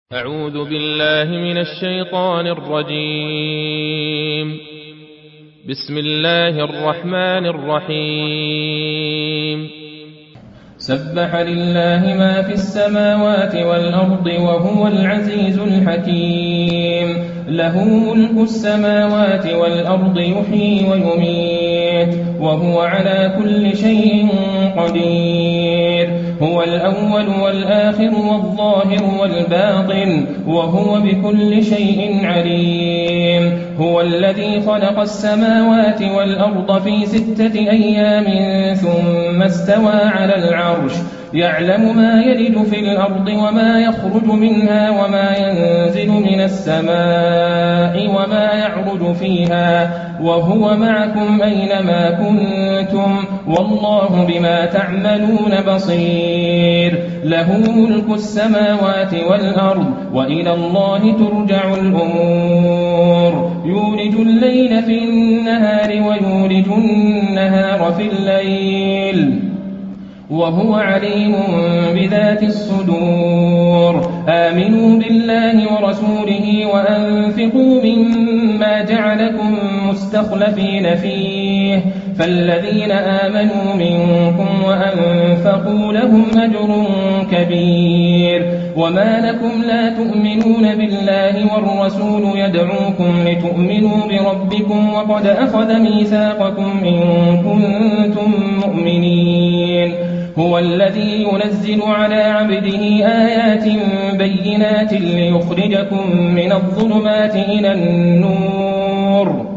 أعوذ بالله من الشيطان الرجيم. بسم الله الرحمن الرحيم. سبح لله ما في السماوات والأرض وهو العزيز الحكيم. له ملك السماوات والأرض يحيي ويميت وهو على كل شيء قدير. هو الأول والآخر والظاهر والباطن وهو بكل شيء عليم. هو الذي خلق السماوات والأرض في 6 أيام ثم استوى على العرش يعلم ما يلج في الأرض وما يخرج منها وما ينزل من السماء وما يعرج فيها وهو معكم أينما كنتم والله بما تعملون بصير. له ملك السماوات والأرض وإلى الله ترجع الأمور. يولج الليل في النهار ويولج النهار في الليل وهو عليم بذات الصدور. آمنوا بالله ورسوله وأنفقوا مما جعلكم مستخلفين فيه فالذين آمنوا منكم وأنفقوا لهم أجر كبير. وما لكم لا تؤمنون بالله والرسول يدعوكم لتؤمنوا بربكم وقد أخذ ميثاقكم إن كنتم مؤمنين. هو الذي ينزل على عبده آيات بينات ليخرجكم من الظلمات إلى النور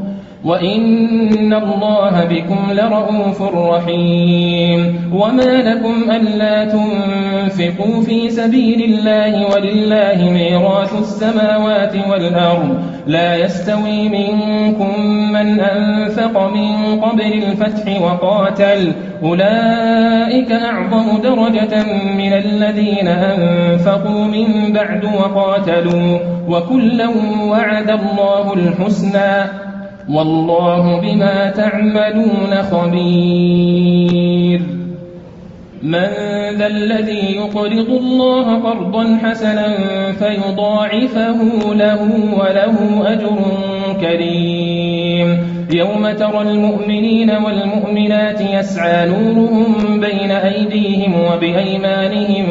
وإن الله بكم لرءوف رحيم. وما لكم ألا تنفقوا في سبيل الله ولله ميراث السماوات والأرض لا يستوي منكم من أنفق من قبل الفتح وقاتل أولئك أعظم درجة من الذين أنفقوا من بعد وقاتلوا وكلا وعد الله الحسنى والله بما تعملون خبير. من ذا الذي يقرض الله قرضا حسنا فيضاعفه له وله أجر كريم. يوم ترى المؤمنين والمؤمنات يسعى نورهم بين أيديهم وبأيمانهم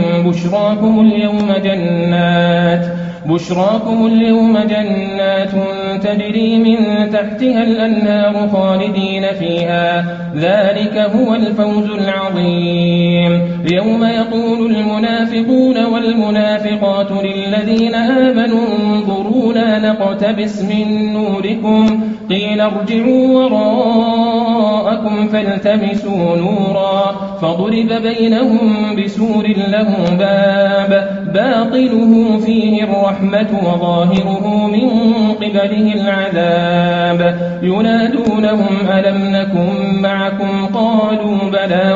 بشراكم اليوم جنات تجري من تحتها الأنهار خالدين فيها ذلك هو الفوز العظيم. يوم يقول المنافقون والمنافقات للذين آمنوا انظرونا نقتبس من نوركم قيل ارجعوا وراءكم فالتمسوا نورا فضرب بينهم بسور له باب باطنه فيه الرحمة وظاهره من قبله العذاب. ينادونهم ألم نكن معكم قالوا بلى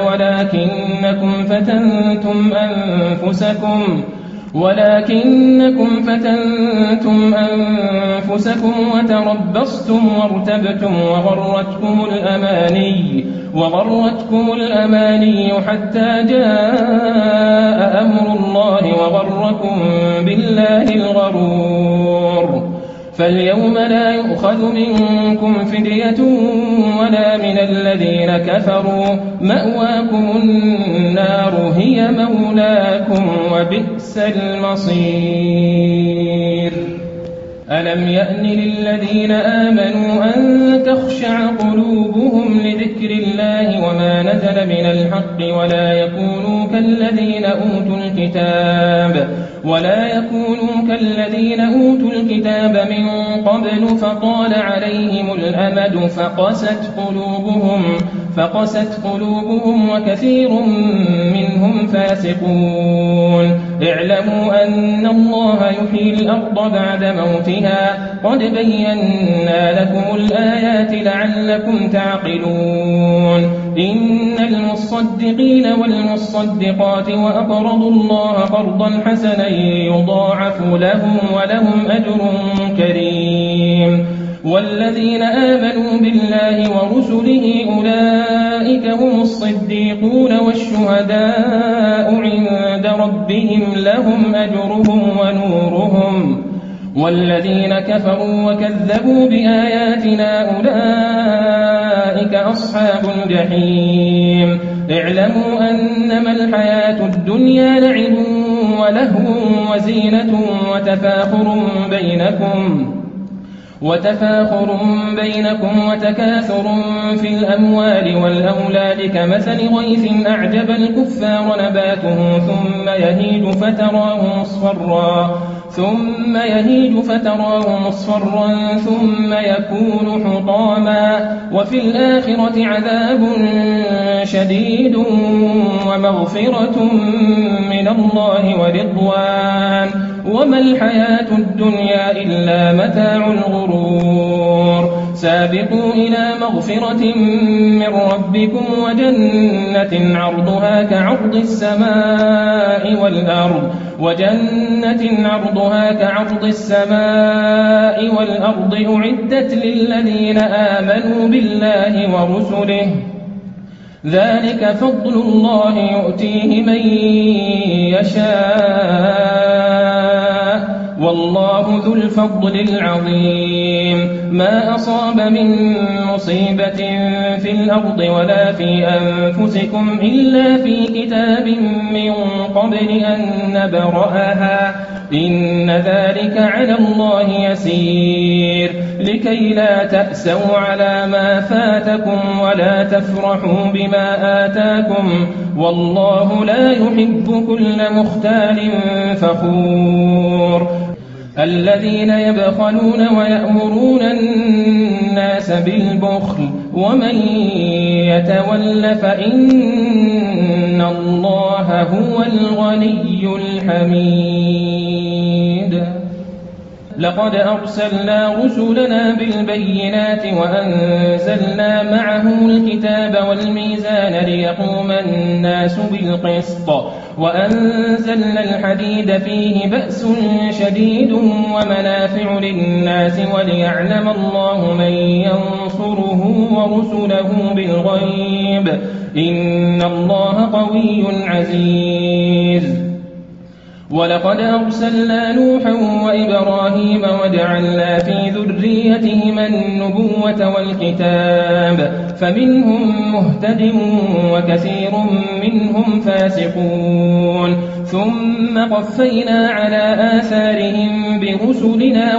ولكنكم فتنتم أنفسكم وتربصتم وارتبتم وغرتكم الأماني حتى جاء أمر الله وغركم بالله الغرور. فاليوم لا يؤخذ منكم فدية ولا من الذين كفروا مأواكم النار هي مولاكم وبئس المصير. ألم يأن للذين آمنوا أن تخشع قلوبهم لذكر الله وما نزل من الحق ولا يكونوا كالذين أوتوا الكتاب من قبل فطال عليهم الأمد فقست قلوبهم وكثير منهم فاسقون. اعلموا أن الله يحيي الأرض بعد موتها قد بينا لكم الآيات لعلكم تعقلون. إن المصدقين والمصدقات وأقرضوا الله قرضا حسنا يضاعف لهم ولهم أجر كريم. والذين آمنوا بالله ورسله أولئك هم الصديقون والشهداء عند ربهم لهم أجرهم ونورهم والذين كفروا وكذبوا بآياتنا أولئك أصحاب الجحيم اعلموا أنما الحياة الدنيا لعب ولهو وزينة وتفاخر بينكم وتكاثر في الأموال والأولاد كمثل غيث أعجب الكفار نباته ثم يهيج فتراه مصفرا ثم يكون حطاما وفي الآخرة عذاب شديد ومغفرة من الله ورضوان وما الحياة الدنيا إلا متاع الغرور سابقوا إلى مغفرة من ربكم وجنة عرضها كعرض السماء والأرض أعدت للذين آمنوا بالله ورسله ذلك فضل الله يؤتيه من يشاء والله ذو الفضل العظيم ما أصاب من مصيبة في الأرض ولا في أنفسكم إلا في كتاب من قبل أن نبرأها إن ذلك على الله يسير لكي لا تأسوا على ما فاتكم ولا تفرحوا بما آتاكم والله لا يحب كل مختال فخور الذين يبخلون ويأمرون الناس بالبخل ومن يتول فإن الله هو الغني الحميد لقد أرسلنا رسلنا بالبينات وأنزلنا معهم الكتاب والميزان ليقوم الناس بالقسط وأنزلنا الحديد فيه بأس شديد ومنافع للناس وليعلم الله من ينصره ورسله بالغيب إن الله قوي عزيز ولقد أرسلنا نوحا وإبراهيم وجعلنا في ذريتهما النبوة والكتاب فمنهم مهتد وكثير منهم فاسقون ثم قفينا على آثارهم برسلنا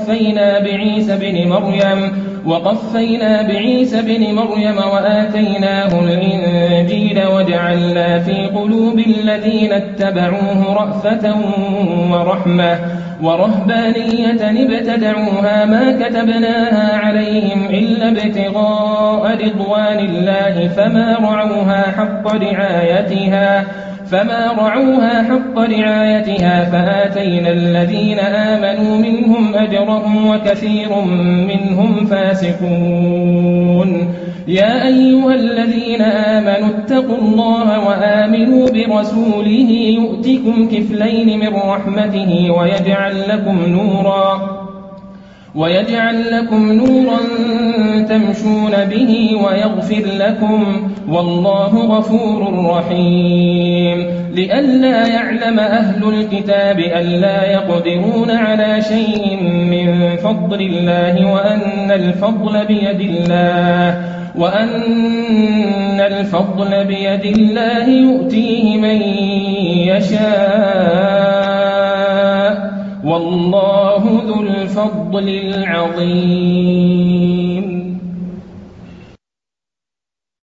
وقفينا بعيسى بن مريم وآتيناه الإنجيل وجعلنا في قلوب الذين اتبعوه رأفة ورحمة ورهبانية ابتدعوها ما كتبناها عليهم إلا ابتغاء رضوان الله فما رعوها حق رعايتها فآتينا الذين آمنوا منهم أجرهم وكثير منهم فاسقون يا أيها الذين آمنوا اتقوا الله وآمنوا برسوله يؤتكم كفلين من رحمته ويجعل لكم نورا تمشون به ويغفر لكم والله غفور رحيم لئلا يعلم أهل الكتاب ألا يقدرون على شيء من فضل الله وأن الفضل بيد الله يؤتيه من يشاء والله ذو الفضل العظيم